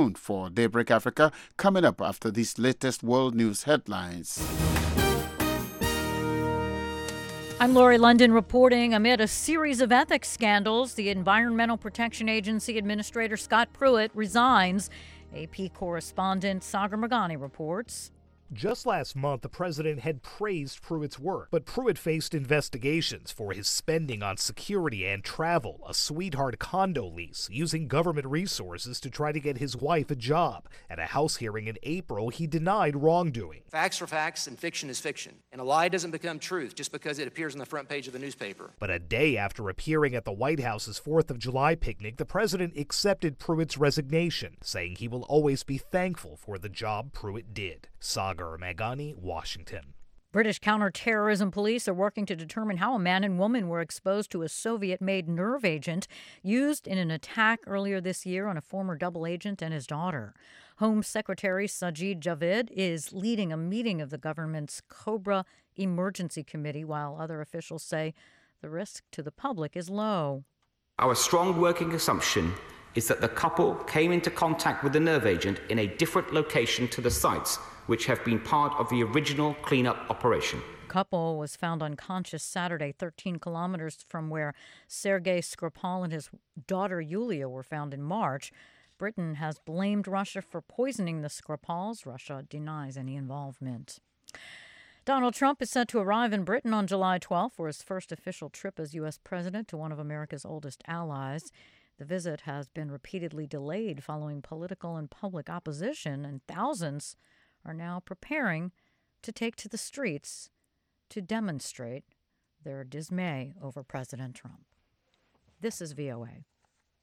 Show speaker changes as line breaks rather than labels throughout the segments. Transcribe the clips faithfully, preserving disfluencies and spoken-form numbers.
tuned for Daybreak Africa, coming up after these latest world news headlines.
I'm Lori London reporting. Amid a series of ethics scandals, the Environmental Protection Agency Administrator Scott Pruitt resigns. A P correspondent Sagar Meghani reports.
Just last month, the president had praised Pruitt's work, but Pruitt faced investigations for his spending on security and travel, a sweetheart condo lease, using government resources to try to get his wife a job. At a House hearing in April, he denied wrongdoing.
Facts are facts and fiction is fiction, and a lie doesn't become truth just because it appears on the front page of the newspaper.
But a day after appearing at the White House's fourth of July picnic, the president accepted Pruitt's resignation, saying he will always be thankful for the job Pruitt did. Sagar Meghani, Washington.
British counterterrorism police are working to determine how a man and woman were exposed to a Soviet-made nerve agent used in an attack earlier this year on a former double agent and his daughter. Home Secretary Sajid Javid is leading a meeting of the government's Cobra Emergency Committee, while other officials say the risk to the public is low.
Our strong working assumption is that the couple came into contact with the nerve agent in a different location to the sites which have been part of the original cleanup operation.
The couple was found unconscious Saturday, thirteen kilometers from where Sergei Skripal and his daughter Yulia were found in March. Britain has blamed Russia for poisoning the Skripals. Russia denies any involvement. Donald Trump is set to arrive in Britain on July twelfth for his first official trip as U S president to one of America's oldest allies. The visit has been repeatedly delayed following political and public opposition, and thousands are now preparing to take to the streets to demonstrate their dismay over President Trump. This is V O A.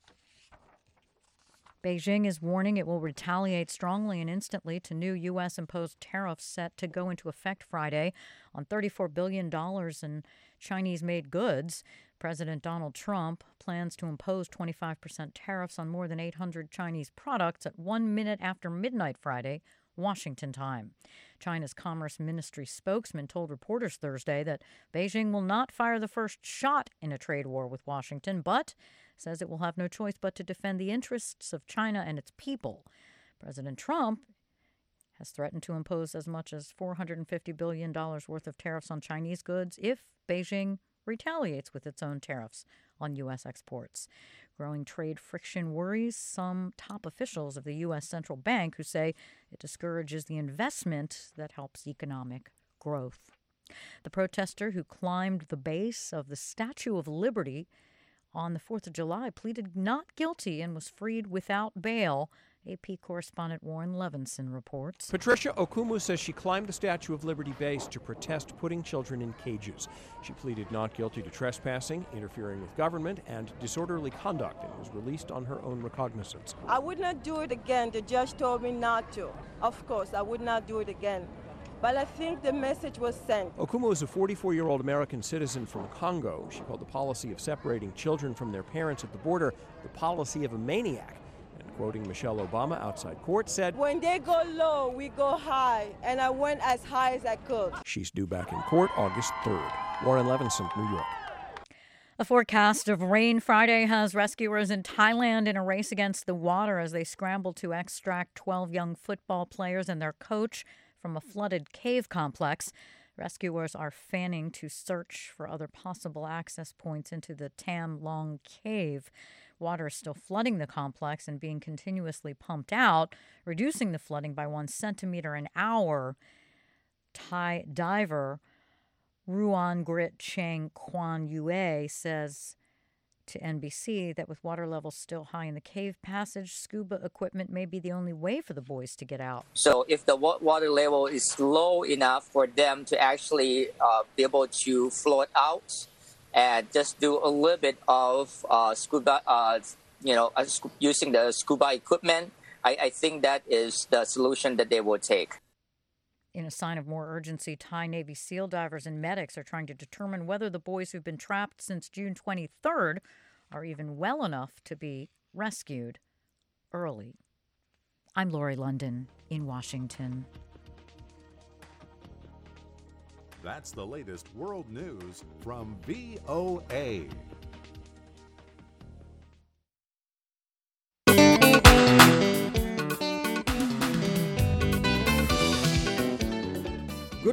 Beijing is warning it will retaliate strongly and instantly to new U S-imposed tariffs set to go into effect Friday on thirty-four billion dollars in Chinese-made goods. President Donald Trump plans to impose twenty-five percent tariffs on more than eight hundred Chinese products at one minute after midnight Friday, Washington time. China's Commerce Ministry spokesman told reporters Thursday that Beijing will not fire the first shot in a trade war with Washington, but says it will have no choice but to defend the interests of China and its people. President Trump has threatened to impose as much as four hundred fifty billion dollars worth of tariffs on Chinese goods if Beijing retaliates with its own tariffs on U S exports. Growing trade friction worries some top officials of the U S central bank, who say it discourages the investment that helps economic growth. The protester who climbed the base of the Statue of Liberty on the fourth of July pleaded not guilty and was freed without bail. A P correspondent Warren Levinson reports.
Patricia Okumu says she climbed the Statue of Liberty base to protest putting children in cages. She pleaded not guilty to trespassing, interfering with government, and disorderly conduct, and was released on her own recognizance.
I would not do it again. The judge told me not to. Of course, I would not do it again. But I think the message was sent.
Okumu is a forty-four-year-old American citizen from Congo. She called the policy of separating children from their parents at the border the policy of a maniac. And quoting Michelle Obama outside court, said,
"When they go low, we go high." And I went as high as I could.
She's due back in court August third. Warren Levinson, New York.
A forecast of rain Friday has rescuers in Thailand in a race against the water as they scramble to extract twelve young football players and their coach from a flooded cave complex. Rescuers are fanning to search for other possible access points into the Tam Long Cave. Water is still flooding the complex and being continuously pumped out, reducing the flooding by one centimeter an hour. Thai diver Ruan Grit Chang Kwan Yue says to N B C that with water levels still high in the cave passage, scuba equipment may be the only way for the boys to get out.
So if the water level is low enough for them to actually uh, be able to float out and just do a little bit of uh, scuba, uh, you know, uh, using the scuba equipment, I, I think that is the solution that they will take.
In a sign of more urgency, Thai Navy SEAL divers and medics are trying to determine whether the boys who've been trapped since June twenty-third are even well enough to be rescued early. I'm Lori London in Washington.
That's the latest world news from V O A.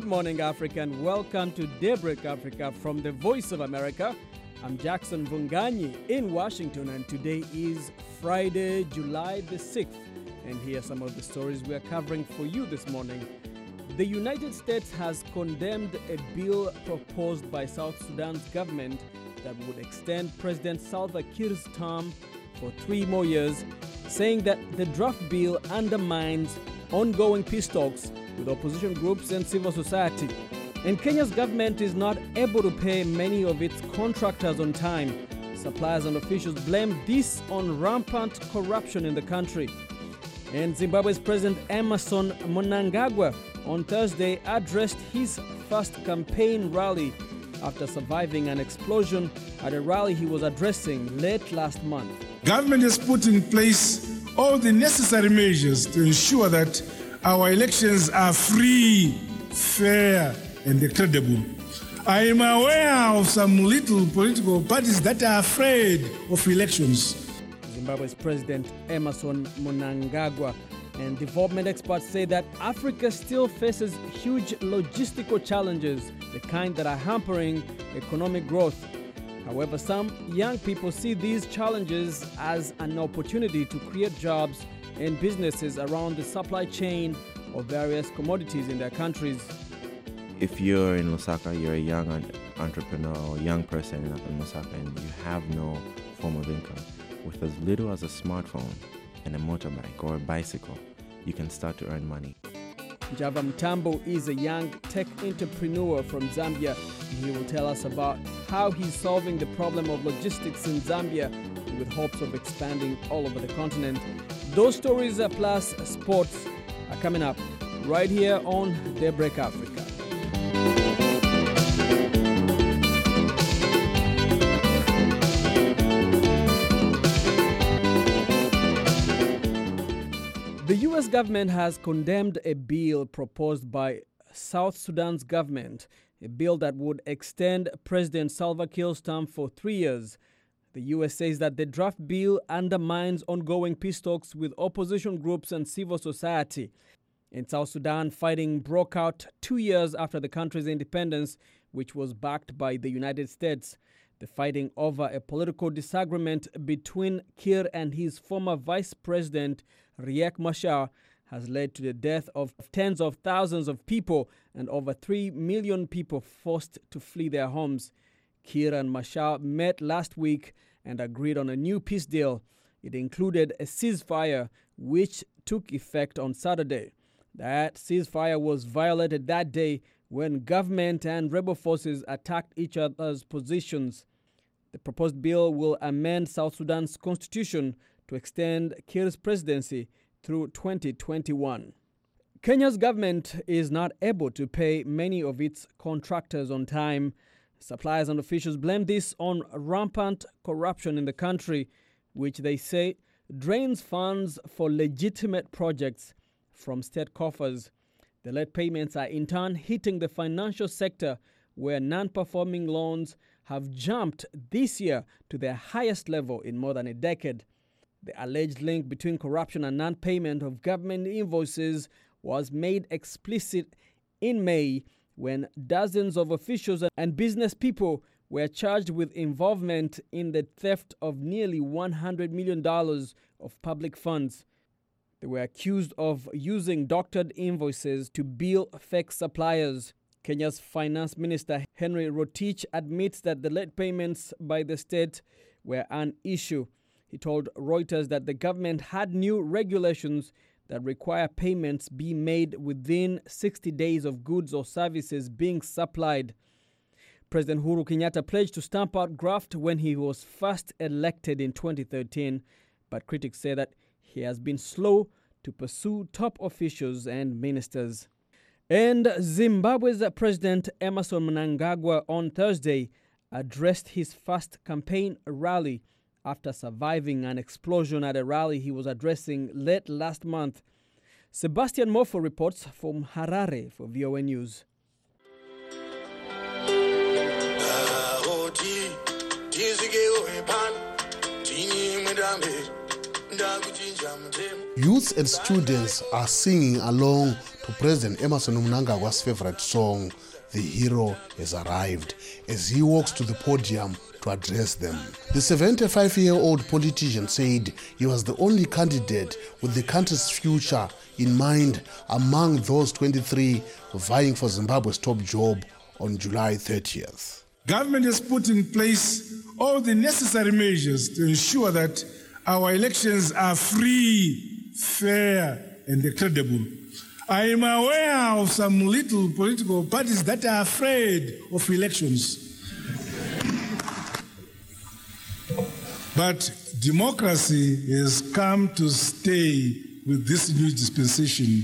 morning, Africa, and welcome to Daybreak Africa from the Voice of America. I'm Jackson Vunganyi in Washington, and today is Friday, July the sixth. And here are some of the stories we are covering for you this morning. The United States has condemned a bill proposed by South Sudan's government that would extend President Salva Kiir's term for three more years, saying that the draft bill undermines ongoing peace talks with opposition groups and civil society. And Kenya's government is not able to pay many of its contractors on time. Suppliers and officials blame this on rampant corruption in the country. And Zimbabwe's President Emmerson Mnangagwa on Thursday addressed his first campaign rally after surviving an explosion at a rally he was addressing late last month.
Government has put in place all the necessary measures to ensure that our elections are free, fair, and credible. I am aware of some little political parties that are afraid of elections.
Zimbabwe's President Emmerson Mnangagwa. And development experts say that Africa still faces huge logistical challenges, the kind that are hampering economic growth. However, some young people see these challenges as an opportunity to create jobs and businesses around the supply chain of various commodities in their countries.
If you're in Lusaka, you're a young entrepreneur or young person in Lusaka and you have no form of income, with as little as a smartphone and a motorbike or a bicycle, you can start to earn money.
Java Mtambo is a young tech entrepreneur from Zambia. He will tell us about how he's solving the problem of logistics in Zambia with hopes of expanding all over the continent. Those stories plus sports are coming up right here on Daybreak Africa. The U S government has condemned a bill proposed by South Sudan's government, a bill that would extend President Salva Kiir's term for three years. The U S says that the draft bill undermines ongoing peace talks with opposition groups and civil society. In South Sudan, fighting broke out two years after the country's independence, which was backed by the United States. The fighting over a political disagreement between Kiir and his former vice president, Riek Machar, has led to the death of tens of thousands of people and over three million people forced to flee their homes. Kiir and Machar met last week and agreed on a new peace deal. It included a ceasefire which took effect on Saturday. That ceasefire was violated that day when government and rebel forces attacked each other's positions. The proposed bill will amend South Sudan's constitution to extend Kiir's presidency through twenty twenty-one. Kenya's government is not able to pay many of its contractors on time. Suppliers and officials blame this on rampant corruption in the country, which they say drains funds for legitimate projects from state coffers. The late payments are in turn hitting the financial sector, where non-performing loans have jumped this year to their highest level in more than a decade. The alleged link between corruption and non-payment of government invoices was made explicit in May when dozens of officials and business people were charged with involvement in the theft of nearly one hundred million dollars of public funds. They were accused of using doctored invoices to bill fake suppliers. Kenya's Finance Minister Henry Rotich admits that the late payments by the state were an issue. He told Reuters that the government had new regulations that require payments be made within sixty days of goods or services being supplied. President Uhuru Kenyatta pledged to stamp out graft when he was first elected in twenty thirteen, but critics say that he has been slow to pursue top officials and ministers. And Zimbabwe's President Emmerson Mnangagwa on Thursday addressed his first campaign rally after surviving an explosion at a rally he was addressing late last month. Sebastian Mofo reports from Harare for V O A News.
Youths and students are singing along to President Emmerson Mnangagwa's favorite song, The Hero Has Arrived, as he walks to the podium to address them. The seventy-five-year-old politician said he was the only candidate with the country's future in mind among those twenty-three vying for Zimbabwe's top job on July thirtieth.
Government has put in place all the necessary measures to ensure that our elections are free, fair, and credible. I am aware of some little political parties that are afraid of elections. But democracy has come to stay with this new dispensation.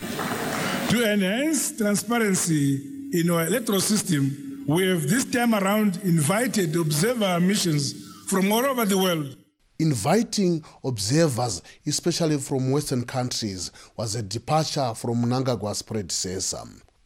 To enhance transparency in our electoral system, we have this time around invited observer missions from all over the world.
Inviting observers, especially from Western countries, was a departure from Mnangagwa's predecessor.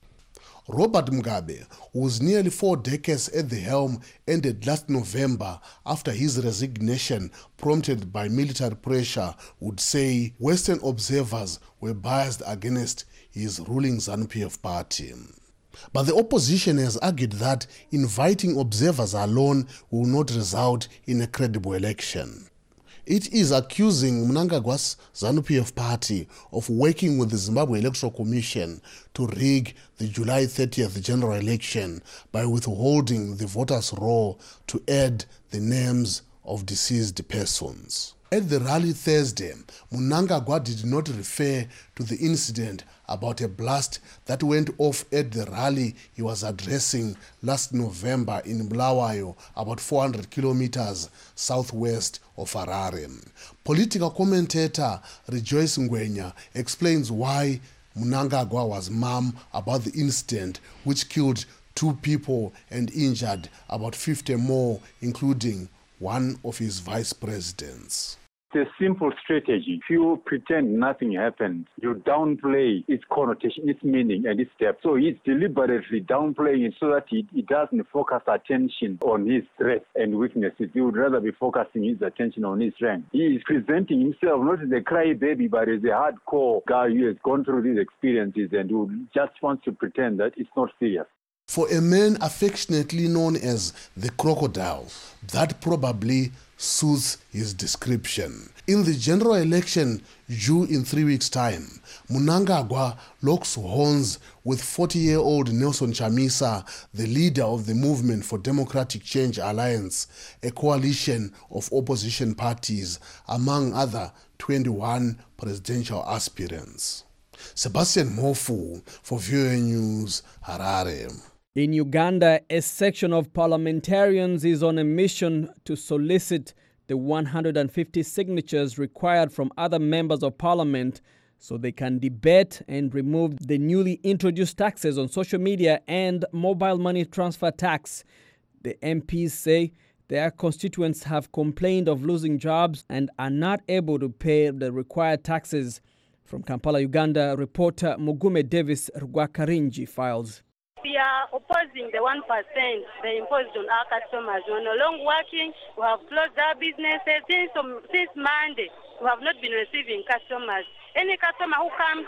Robert Mugabe, who was nearly four decades at the helm, ended last November after his resignation prompted by military pressure, would say Western observers were biased against his ruling ZANU-P F party. But the opposition has argued that inviting observers alone will not result in a credible election. It is accusing Mnangagwa's ZANU-P F party of working with the Zimbabwe Electoral Commission to rig the July thirtieth general election by withholding the voters' roll to add the names of deceased persons. At the rally Thursday, Mnangagwa did not refer to the incident about a blast that went off at the rally he was addressing last November in Bulawayo, about four hundred kilometers southwest of Harare. Political commentator Rejoice Ngwenya explains why Mnangagwa was mum about the incident, which killed two people and injured about fifty more, including one of his vice presidents.
It's a simple strategy. If you pretend nothing happened, you downplay its connotation, its meaning, and its depth. So he's deliberately downplaying it so that he, he doesn't focus attention on his strengths and weaknesses. He would rather be focusing his attention on his strength. He is presenting himself not as a crybaby, but as a hardcore guy who has gone through these experiences and who just wants to pretend that it's not serious.
For a man affectionately known as the crocodile, that probably suits his description. In the general election due in three weeks' time, Mnangagwa locks horns with forty-year-old Nelson Chamisa, the leader of the Movement for Democratic Change Alliance, a coalition of opposition parties, among other twenty-one presidential aspirants. Sebastian Mofu for V O A News, Harare.
In Uganda, a section of parliamentarians is on a mission to solicit the one hundred fifty signatures required from other members of parliament so they can debate and remove the newly introduced taxes on social media and mobile money transfer tax. The M Ps say their constituents have complained of losing jobs and are not able to pay the required taxes. From Kampala, Uganda, reporter Mugume Davis Rwakarinji files.
We are opposing the one percent they imposed on our customers. We are no longer working. We have closed our businesses. Since, um, since Monday, we have not been receiving customers. Any customer who comes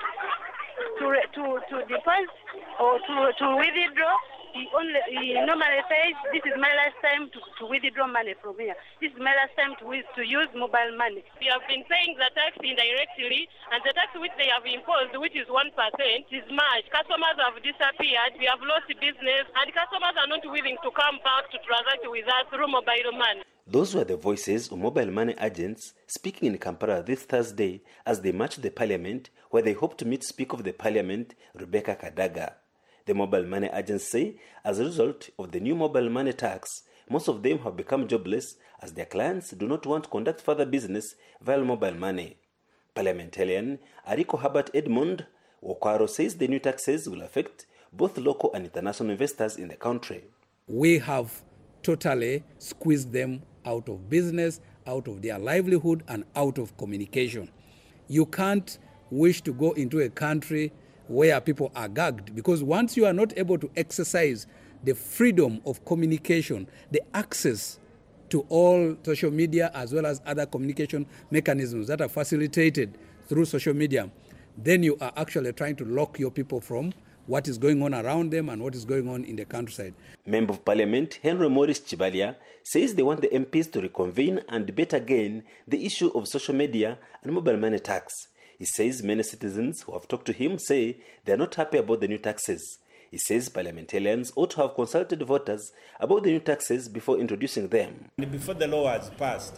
to to, to deposit or to, to withdraw, he, only, he normally says, this is my last time to, to withdraw money from here. This is my last time to, to use mobile money. We have been paying the tax indirectly, and the tax which they have imposed, which is one percent, is much. Customers have disappeared, we have lost business, and customers are not willing to come back to transact with us through mobile money.
Those were the voices of mobile money agents speaking in Kampala this Thursday as they marched the parliament, where they hope to meet Speaker of the Parliament, Rebecca Kadaga. The mobile money agents say, as a result of the new mobile money tax, most of them have become jobless as their clients do not want to conduct further business via mobile money. Parliamentarian Ariko Herbert Edmund Wokwaro says the new taxes will affect both local and international investors in the country.
We have totally squeezed them out of business, out of their livelihood, and out of communication. You can't wish to go into a country where people are gagged, because once you are not able to exercise the freedom of communication, the access to all social media as well as other communication mechanisms that are facilitated through social media, then you are actually trying to lock your people from what is going on around them and what is going on in the countryside.
Member of Parliament Henry Morris Chibalia says they want the M Ps to reconvene and debate again the issue of social media and mobile money tax. He says many citizens who have talked to him say they are not happy about the new taxes. He says parliamentarians ought to have consulted voters about the new taxes before introducing them.
Before the law was passed,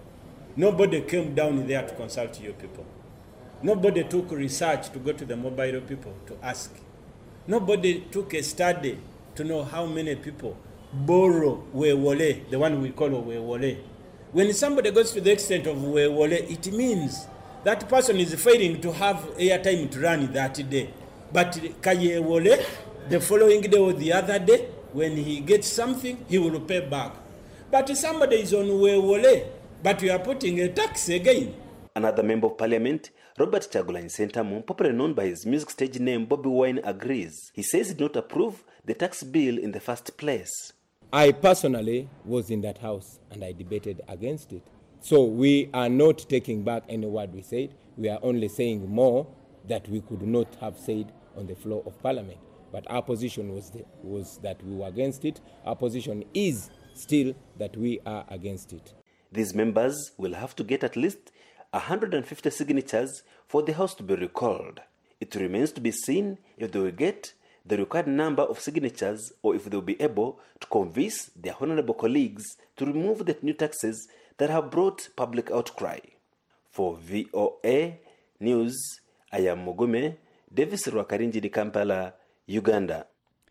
nobody came down there to consult your people. Nobody took research to go to the mobile people to ask. Nobody took a study to know how many people borrow wewole, the one we call wewole. When somebody goes to the extent of wewole, it means that person is failing to have airtime to run that day. But kayewole, the following day or the other day, when he gets something, he will pay back. But somebody is on wewole, but we are putting a tax again.
Another member of parliament, Robert Chagulanyi Sentamu, popularly known by his music stage name Bobby Wine, agrees. He says he did not approve the tax bill in the first place.
I personally was in that house and I debated against it. So we are not taking back any word we said. We are only saying more that we could not have said on the floor of parliament. But our position was, the, was that we were against it. Our position is still that we are against it.
These members will have to get at least one hundred fifty signatures for the house to be recalled. It remains to be seen if they will get the required number of signatures or if they will be able to convince their honorable colleagues to remove the new taxes that have brought public outcry. For V O A News, I am Mugume, Davis Rwakarinji, Kampala, Uganda.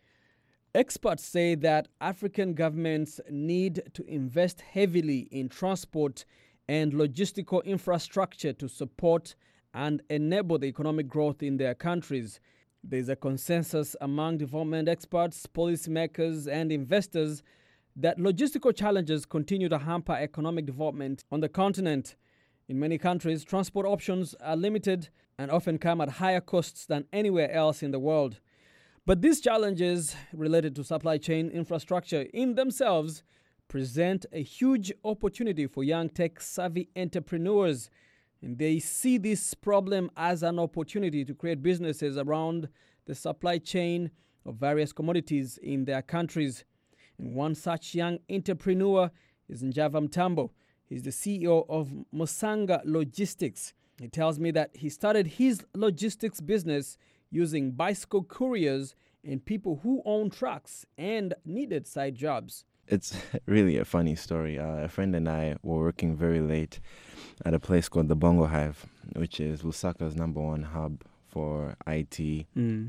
Experts say that African governments need to invest heavily in transport and logistical infrastructure to support and enable the economic growth in their countries. There is a consensus among development experts, policymakers, and investors that logistical challenges continue to hamper economic development on the continent. In many countries, transport options are limited and often come at higher costs than anywhere else in the world. But these challenges related to supply chain infrastructure in themselves present a huge opportunity for young tech-savvy entrepreneurs. And they see this problem as an opportunity to create businesses around the supply chain of various commodities in their countries. And one such young entrepreneur is Njava Mtambo. He's the C E O of Musanga Logistics. He tells me that he started his logistics business using bicycle couriers and people who own trucks and needed side jobs.
It's really a funny story. Uh, a friend and I were working very late at a place called the Bongo Hive, which is Lusaka's number one hub for I T.
Mm.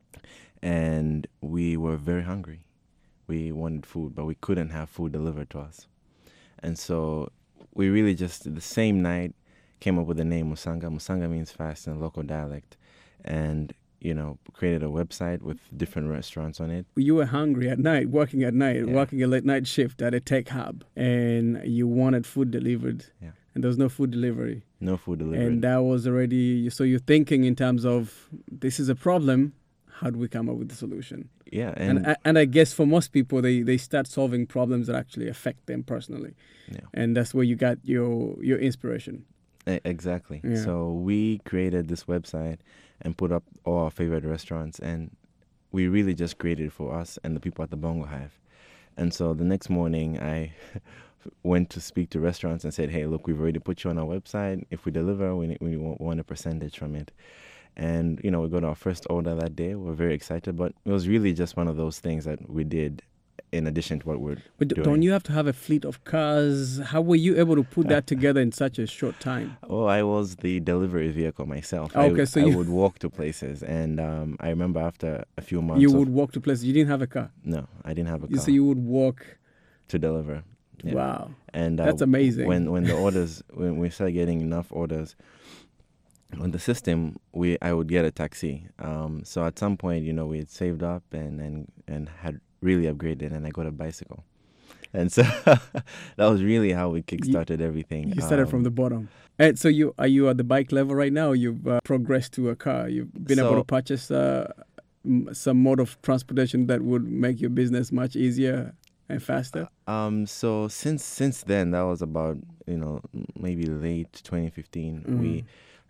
And we were very hungry. We wanted food, but we couldn't have food delivered to us. And so we really just, the same night, came up with the name Musanga. Musanga means fast in local dialect. And you know, created a website with different restaurants on it.
You were hungry at night, working at night,
Yeah.
working a late night shift at a tech hub, and you wanted food delivered.
Yeah.
And there was no food delivery.
No food delivered.
And that was already, so you're thinking in terms of, this is a problem, how do we come up with the solution?
Yeah.
And
And,
and, and I guess for most people, they, they start solving problems that actually affect them personally.
Yeah.
And that's where you got your your inspiration.
E- Exactly.
Yeah.
So we created this website and put up all our favorite restaurants, and we really just created it for us and the people at the Bongo Hive. And so the next morning, I went to speak to restaurants and said, hey, look, we've already put you on our website. If we deliver, we, we want a percentage from it. And, you know, we got our first order that day. We were very excited, but it was really just one of those things that we did in addition to what we're
But d-
doing.
don't you have to have a fleet of cars? How were you able to put that together in such a short time?
Oh, I was the delivery vehicle myself.
Okay,
I,
so
I
you-
would walk to places, and um, I remember after a few months.
You
of-
would walk to places. You didn't have a car.
No, I didn't have a
You
car
So you would walk.
to deliver. Yeah.
Wow.
And uh,
That's amazing.
When when the orders, when we started getting enough orders on the system, we I would get a taxi. Um, so at some point, you know, we had saved up and and and had really upgraded, and I got a bicycle. And so that was really how we kickstarted everything.
You started
Um,
from the bottom. And so you are you at the bike level right now? You've uh, progressed to a car. You've been able
So-
to purchase uh, m- some mode of transportation that would make your business much easier and faster.
Um, so since since then, that was about, you know, maybe late twenty fifteen.
Mhm.
We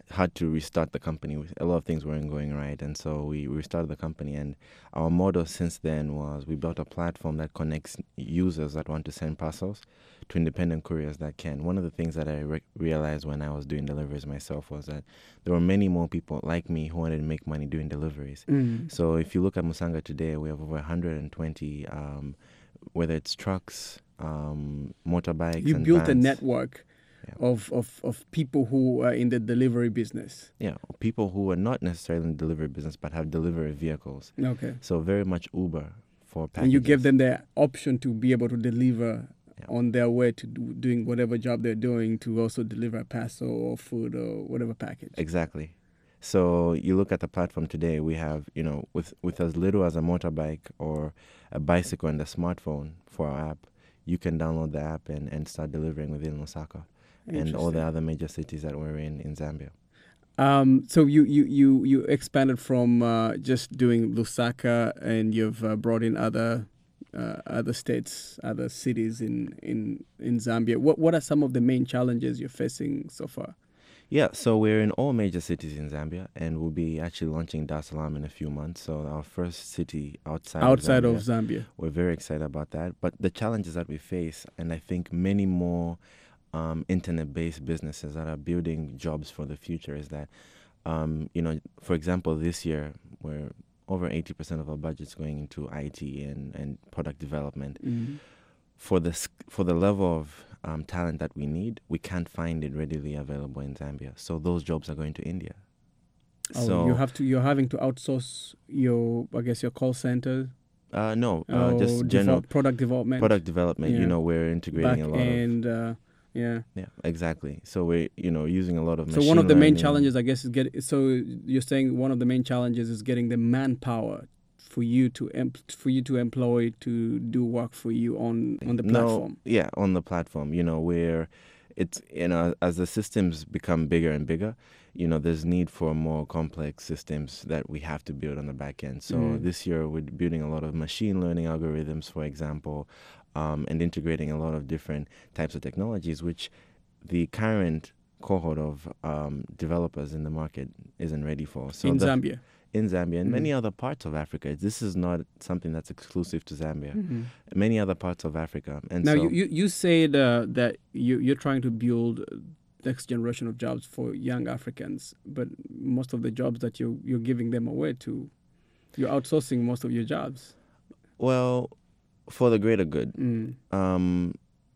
had to restart the company. A lot of things weren't going right, and so we restarted the company. And our motto since then was we built a platform that connects users that want to send parcels to independent couriers that can. One of the things that I re- realized when I was doing deliveries myself was that there were many more people like me who wanted to make money doing deliveries.
Mm.
So if you look at Musanga today, we have over one hundred twenty, um, whether it's trucks, um, motorbikes,
You
and
built
vans.
a network of, of, of people who are in the delivery business.
Yeah, people who are not necessarily in the delivery business but have delivery vehicles.
Okay.
So very much Uber for packages.
And you give them the option to be able to deliver on their way to do, doing whatever job they're doing, to also deliver a parcel or food or whatever package.
Exactly. So you look at the platform today, we have, you know, with, with as little as a motorbike or a bicycle and a smartphone for our app, you can download the app and, and start delivering within Lusaka and all the other major cities that we're in in Zambia.
Um, so you, you, you, you expanded from uh, just doing Lusaka, and you've uh, brought in other uh, other states, other cities in, in, in Zambia. What what are some of the main challenges you're facing so far?
Yeah, so we're in all major cities in Zambia, and we'll be actually launching Dar es Salaam in a few months. So our first city outside
outside
of
of
Zambia.
Zambia.
We're very excited about that. But the challenges that we face, and I think many more um, internet-based businesses that are building jobs for the future, is that, um, you know, for example, this year, we're over eighty percent of our budget's going into I T and, and product development.
Mm-hmm.
For the for the level of um, talent that we need, we can't find it readily available in Zambia. So those jobs are going to India.
Oh,
so
you have to. You're having to outsource your, I guess, your call center.
Uh, no, uh,
Oh,
just
devel-
general
product development.
Product development.
Yeah.
You know, we're integrating
Back
a lot
end,
of.
uh, yeah.
Yeah, exactly. So we're you know using a lot of.
So
machine
one of the main
learning.
challenges, I guess, is get. So you're saying one of the main challenges is getting the manpower for you to em- for you to employ to do work for you on, on the platform.
No, yeah, on the platform. You know, where it's you know as the systems become bigger and bigger, you know, there's need for more complex systems that we have to build on the back end. So
Mm.
this year we're building a lot of machine learning algorithms, for example, um, and integrating a lot of different types of technologies, which the current cohort of um, developers in the market isn't ready for. So
In
the-
Zambia.
In Zambia and
Mhm.
many other parts of Africa. This is not something that's exclusive to Zambia.
Mhm.
Many other parts of Africa. And
Now
so
you, you you said uh, that you you're trying to build next generation of jobs for young Africans, but most of the jobs that you you're giving them away to, you're outsourcing most of your jobs.
Well, for the greater good.
Mm.
Um,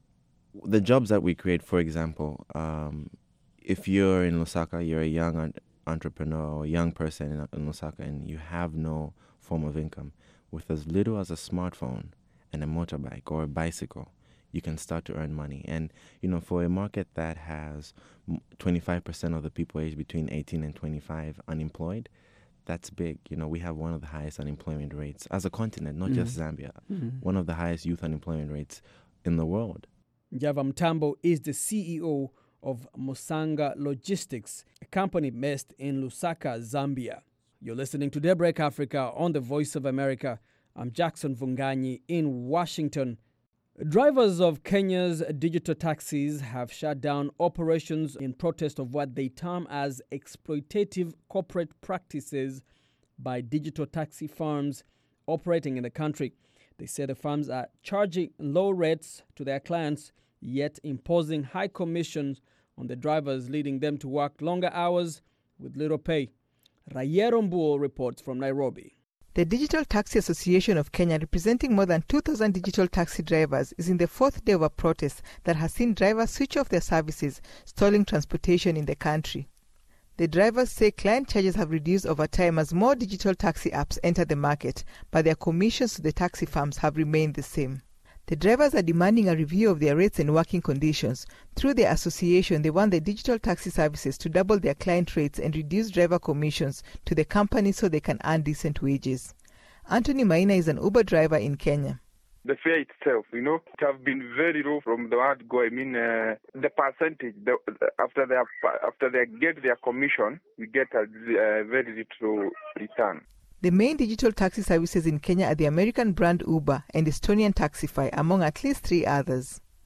the jobs that we create, for example, um, if you're in Lusaka, you're a young un- entrepreneur or a young person in, in Lusaka, and you have no form of income, with as little as a smartphone and a motorbike or a bicycle, you can start to earn money. And, you know, for a market that has twenty-five percent of the people aged between eighteen and twenty-five unemployed, that's big. You know, we have one of the highest unemployment rates as a continent, not just
Mhm.
Zambia,
Mhm.
one of the highest youth unemployment rates in the world.
Java Mtambo is the C E O of Musanga Logistics, a company based in Lusaka, Zambia. You're listening to Daybreak Africa on the Voice of America. I'm Jackson Vunganyi in Washington. Drivers of Kenya's digital taxis have shut down operations in protest of what they term as exploitative corporate practices by digital taxi firms operating in the country. They say the firms are charging low rates to their clients, yet imposing high commissions on the drivers, leading them to work longer hours with little pay. Rayero Mbuo reports from Nairobi.
The Digital Taxi Association of Kenya, representing more than two thousand digital taxi drivers, is in the fourth day of a protest that has seen drivers switch off their services, stalling transportation in the country. The drivers say client charges have reduced over time as more digital taxi apps enter the market, but their commissions to the taxi firms have remained the same. The drivers are demanding a review of their rates and working conditions. Through their association, they want the digital taxi services to double their client rates and reduce driver commissions to the company so they can earn decent wages. Anthony Maina is an Uber driver in Kenya.
The fare itself, you know, it have been very low from the word go. I mean, uh, the percentage the, after they have, after they get their commission, we get a, a very little return.
The main digital taxi services in Kenya are the American brand Uber and Estonian Taxify, among at least three others.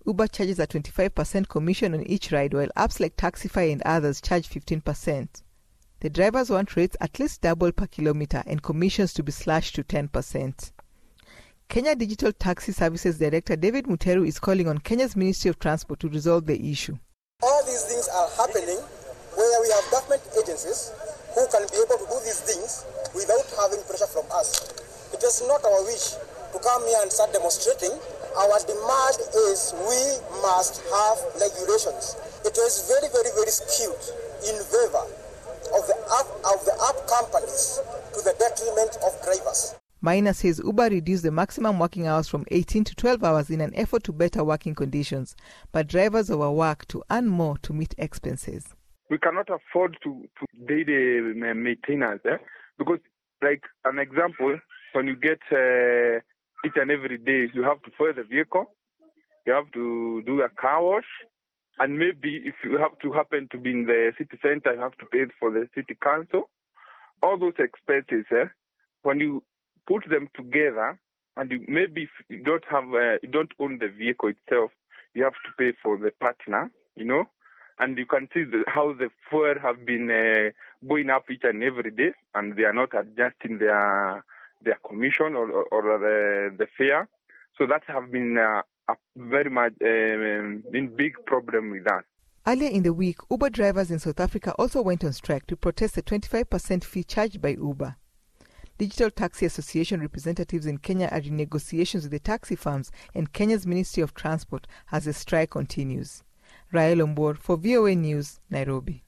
Uber charges a twenty-five percent commission on each ride, while apps like Taxify and others charge fifteen percent. The drivers want rates at least double per kilometer and commissions to be slashed to ten percent. Kenya Digital Taxi Services Director David Muteru is calling on Kenya's Ministry of Transport to resolve the issue.
All these things are happening where we have government agencies who can be able to do these things without having pressure from us. It is not our wish to come here and start demonstrating. Our demand is we must have regulations. It is very, very, very skewed in favor of the app, of the app companies to the detriment of drivers.
Maina says Uber reduced the maximum working hours from eighteen to twelve hours in an effort to better working conditions, but drivers overwork to earn more to meet expenses.
We cannot afford to, to pay the maintenance, eh? Because, like an example, when you get uh, each and every day, you have to fuel the vehicle, you have to do a car wash, and maybe if you have to happen to be in the city center, you have to pay for the city council. All those expenses, eh? When you put them together, and you, maybe if you don't have, uh, you don't own the vehicle itself, you have to pay for the partner, you know, and you can see the, how the fuel have been uh, going up each and every day, and they are not adjusting their their commission or or, or the, the fare. So that have been uh, a very much uh, been big problem with us.
Earlier in the week, Uber drivers in South Africa also went on strike to protest the twenty-five percent fee charged by Uber. Digital Taxi Association representatives in Kenya are in negotiations with the taxi firms and Kenya's Ministry of Transport as the strike continues. Rael Ombor for V O A News, Nairobi.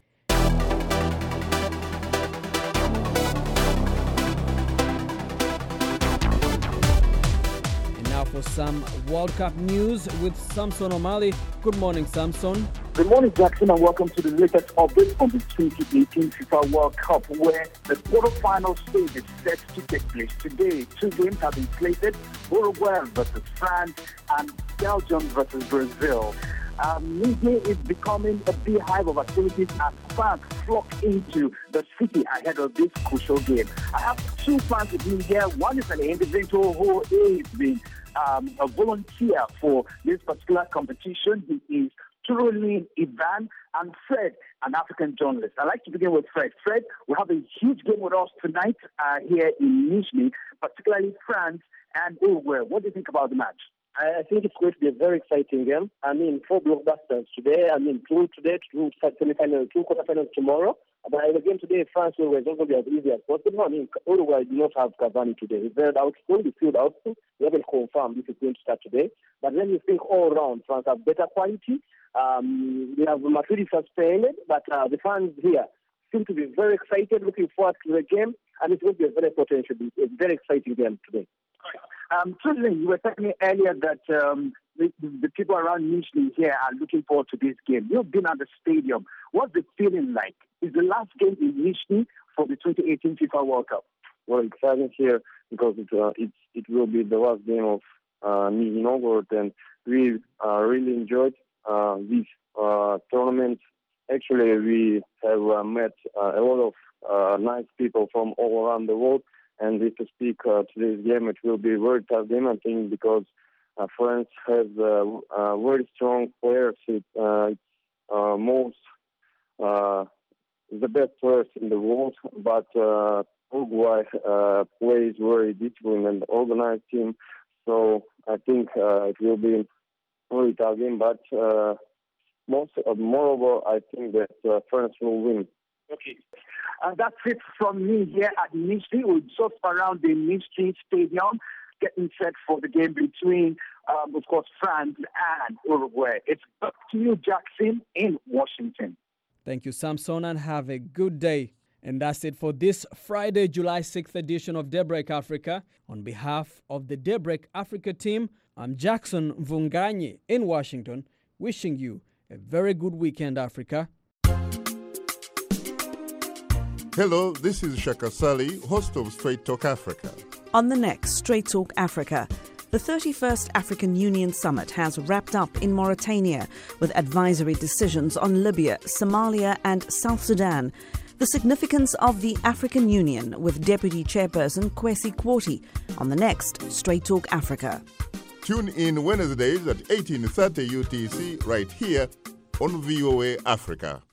And now for some World Cup news with Samson O'Malley. Good morning, Samson.
Good morning, Jackson, and welcome to the latest update on the twenty eighteen FIFA World Cup, where the quarterfinal stage is set to take place today. Two games have been slated: Uruguay versus France and Belgium versus Brazil. Um, Nizhny is becoming a beehive of activities as fans flock into the city ahead of this crucial game. I have two fans with me here. One is an individual who is being um, a volunteer for this particular competition. He is Turulin Ivan, and Fred, an African journalist. I'd like to begin with Fred. Fred, we have a huge game with us tonight uh, here in Nizhny, particularly France and Uruguay. What do you think about the match?
I think it's going to be a very exciting game. I mean, four blockbusters today. I mean, two today, two semi-finals, two quarterfinals tomorrow. But in the game today, France Uruguay is not going to be as easy as possible. I mean, Uruguay do not have Cavani today. He's very doubtful. He's still doubtful. We haven't confirmed if he's going to start today. But then you think all around, France have better quality. Um, we have Matuidi suspended, but uh, the fans here seem to be very excited, looking forward to the game, and it's going to be a very potential, a very exciting game today. Um, Truly, you were telling me earlier that um, the, the people around Nizhny here are looking forward to this game. You've been at the stadium. What's the feeling like? Is the last game in Nizhny for the twenty eighteen FIFA World Cup?
Well, exciting here because it uh, it, it will be the last game of uh, Nizhny Novgorod, and we uh, really enjoyed uh, this uh, tournament. Actually, we have uh, met uh, a lot of uh, nice people from all around the world. And if to speak uh, today's game, it will be a very tough game, I think, because uh, France has uh, uh, very strong players. It, uh, it's uh, most uh, the best players in the world, but uh, Uruguay uh, plays very disciplined and organized team. So I think uh, it will be a very tough game. But uh, most, uh, moreover, I think that uh, France will win.
Okay. Uh, that's it from me here at Nizhny. We're just around the Nizhny Stadium, getting set for the game between, um, of course, France and Uruguay. It's up to you, Jackson, in Washington.
Thank you, Samson, and have a good day. And that's it for this Friday, July sixth edition of Daybreak Africa. On behalf of the Daybreak Africa team, I'm Jackson Mvunganyi in Washington, wishing you a very good weekend, Africa.
Hello, this is Shaka Sali, host of Straight Talk Africa.
On the next Straight Talk Africa, the thirty-first African Union Summit has wrapped up in Mauritania with advisory decisions on Libya, Somalia and South Sudan. The significance of the African Union with Deputy Chairperson Kwesi Kwoti on the next Straight Talk Africa.
Tune in Wednesdays at eighteen thirty U T C right here on V O A Africa.